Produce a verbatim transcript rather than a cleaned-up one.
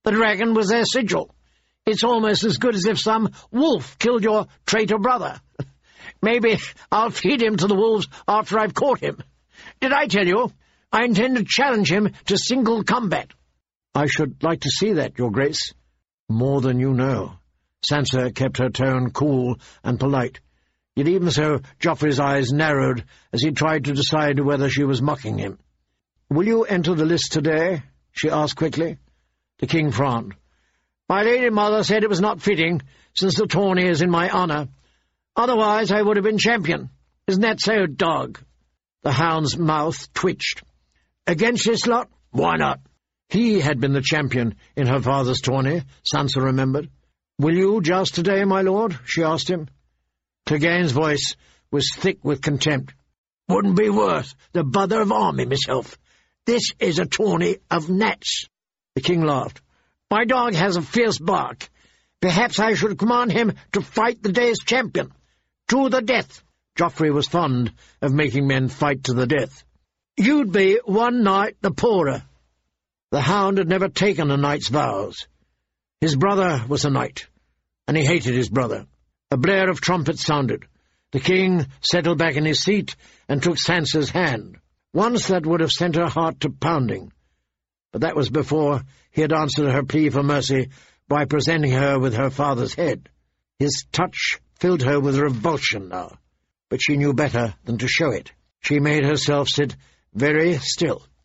The dragon was their sigil. It's almost as good as if some wolf killed your traitor brother. Maybe I'll feed him to the wolves after I've caught him. Did I tell you? I intend to challenge him to single combat." "I should like to see that, Your Grace." "More than you know." Sansa kept her tone cool and polite. Yet even so, Joffrey's eyes narrowed as he tried to decide whether she was mocking him. "Will you enter the list today?" she asked quickly. The king frowned. "My lady mother said it was not fitting, since the tourney is in my honour. Otherwise I would have been champion. Isn't that so, dog?" The hound's mouth twitched. "Against this lot? Why not?" He had been the champion in her father's tourney, Sansa remembered. "Will you joust today, my lord?" she asked him. Clegane's voice was thick with contempt. "Wouldn't be worth the bother of arming myself. This is a tourney of gnats." The king laughed. "My dog has a fierce bark. Perhaps I should command him to fight the day's champion. To the death." Joffrey was fond of making men fight to the death. "You'd be one night the poorer." The hound had never taken a knight's vows. His brother was a knight, and he hated his brother. A blare of trumpets sounded. The king settled back in his seat and took Sansa's hand. Once that would have sent her heart to pounding. But that was before he had answered her plea for mercy by presenting her with her father's head. His touch filled her with revulsion now, but she knew better than to show it. She made herself sit very still.